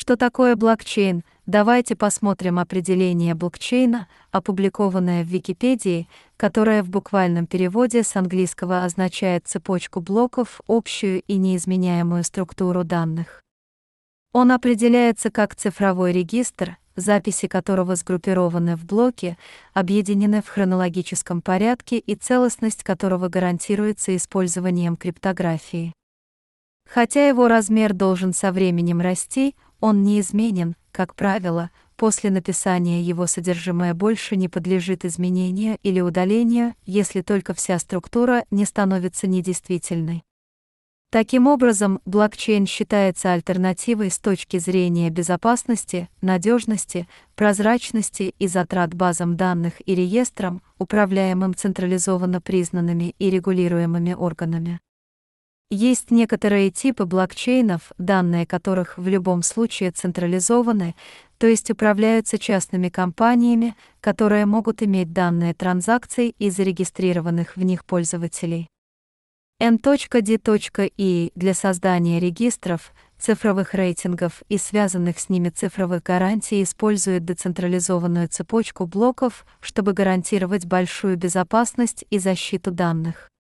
Что такое блокчейн? Давайте посмотрим определение блокчейна, опубликованное в Википедии, которое в буквальном переводе с английского означает цепочку блоков, общую и неизменяемую структуру данных. Он определяется как цифровой регистр, записи которого сгруппированы в блоки, объединены в хронологическом порядке и целостность которого гарантируется использованием криптографии. Хотя его размер должен со временем расти, он неизменен, как правило, после написания его содержимое больше не подлежит изменению или удалению, если только вся структура не становится недействительной. Таким образом, блокчейн считается альтернативой с точки зрения безопасности, надежности, прозрачности и затрат базам данных и реестрам, управляемым централизованно признанными и регулируемыми органами. Есть некоторые типы блокчейнов, данные которых в любом случае централизованы, то есть управляются частными компаниями, которые могут иметь данные транзакций и зарегистрированных в них пользователей. N.D.E для создания регистров, цифровых рейтингов и связанных с ними цифровых гарантий использует децентрализованную цепочку блоков, чтобы гарантировать большую безопасность и защиту данных.